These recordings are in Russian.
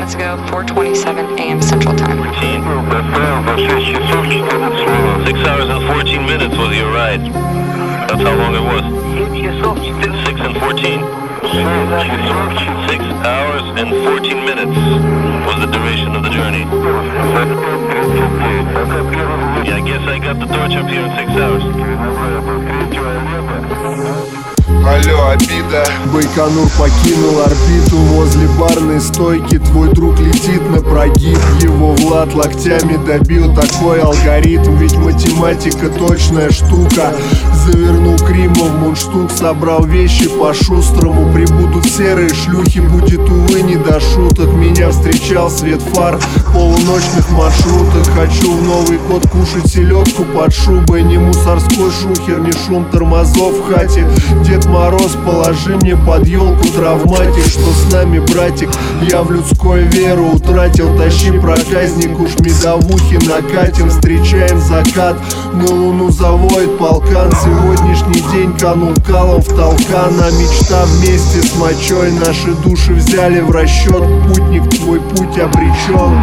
minutes ago, 4:27 a.m. Central Time. 6 hours and 14 minutes was your ride. That's how long it was. 6 and 14. 6 hours and 14 minutes was the duration of the journey. Yeah, I guess I got the torch up here in 6 hours. Алло, обида. Байконур покинул орбиту. Возле барной стойки твой друг летит на прогиб. Его Влад локтями добил. Такой алгоритм, ведь математика точная штука. Завернул Крима в мундштук, собрал вещи по-шустрому. Прибудут серые шлюхи, будет, увы, не до шуток. Меня встречал свет фар в полуночных маршрутах. Хочу в Новый год кушать селедку под шубой. Не мусорской шухер, не шум тормозов в хате. Дед Мороз, положи мне под елку травматик. Что с нами, братик? Я в людскую веру утратил. Тащи проказник, уж медовухи накатим. Встречаем закат, на луну заводит полкан. Сегодняшний день канул калом в толкан. А мечта вместе с мочой наши души взяли в расчет. Путник, твой путь обречен.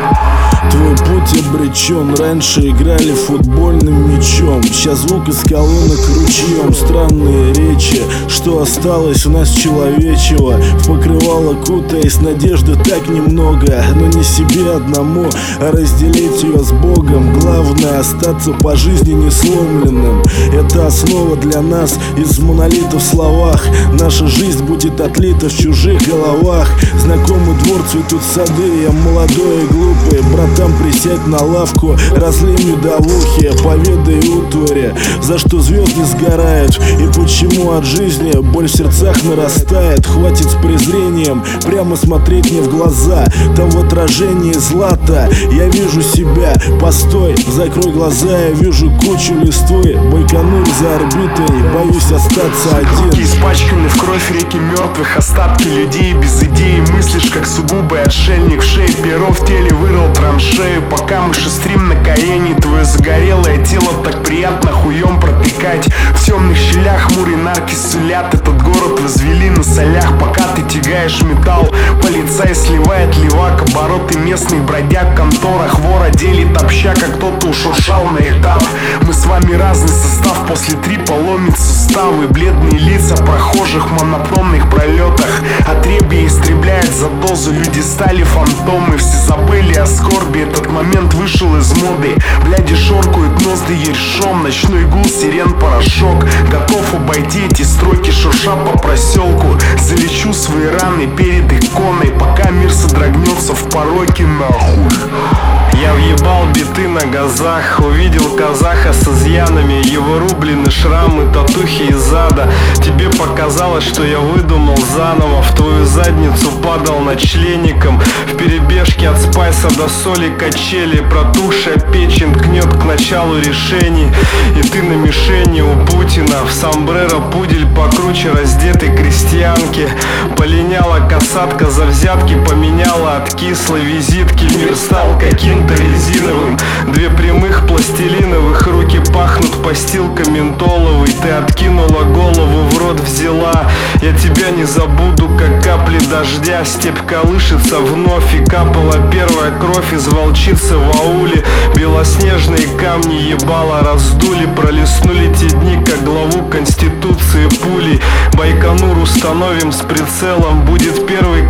Твой путь обречен. Раньше играли футбольным мячом, сейчас звук из колонок ручьем. Странные речи, что осталось у нас человечего. В покрывало кутаясь, надежды так немного. Но не себе одному, а разделить ее с Богом. Главное остаться по жизни не сломленным. Это основа для нас из монолитов в словах. Наша жизнь будет отлита в чужих головах. Знакомый двор, цветут сады, я молодой и глупый. Братан, присядь на лавку, разлей медовухи, поведай утвари, за что звезды сгорают и почему от жизни боль в сердцах нарастает. Хватит с презрением прямо смотреть мне в глаза. Там в отражении злато я вижу себя. Постой, закрой глаза, я вижу кучу листвы. Байконур за орбитой, боюсь остаться один. Руки испачканы в кровь, реки мертвых, остатки людей без идеи. Мыслишь, как сугубый отшельник, в шее перо в теле вырыл траншею. Пока мы шестрим на Каене, твое загорелое тело так приятно хуем протыкать. В темных щелях хмурые нарки сулят. Этот город возвели на солях. Пока ты тягаешь металл, полицай сливает левак. Обороты местных бродяг в конторах. Вора делит общак, а кто-то ушуршал на этап. Мы с вами разный состав, после трипа ломит суставы. Бледные лица прохожих в монотонных пролетах. Отребье истребляет за дозу. Люди стали фантомы, все забыли о скорби. Этот момент вышел из моды. Бляди шоркают ноздри ершом. Ночной гул, сирен, порошок. Готов обойти эти строки, шурша по проселку. Залечу свои раны перед иконой, пока мир содрогнется в пороке, нахуй. Я въебал биты на газах, увидел казаха с изъянами. Его рублены, шрамы, татухи из ада. Тебе показалось, что я выдумал заново. В твою задницу падал ночленником. В перебежке от спайса до соли качели. Протухшая печень ткнет к началу решений. И ты на мишени у Путина. В сомбреро пудель покруче раздетой крестьянки. Полиняла касатка за взятки, поменяла от кислой визитки. Мир стал каким-то резиновым. Две прямых пластилиновых руки пахнут постилкой ментоловой. Ты откинула голову, в рот взяла. Я тебя не забуду, как капли дождя. Степь колышется вновь, и капала первая кровь из волчицы в ауле. Белоснежные камни ебало раздули. Пролистнули те дни, как главу Конституции пулей. Байконур установим с прицелом. Будет первый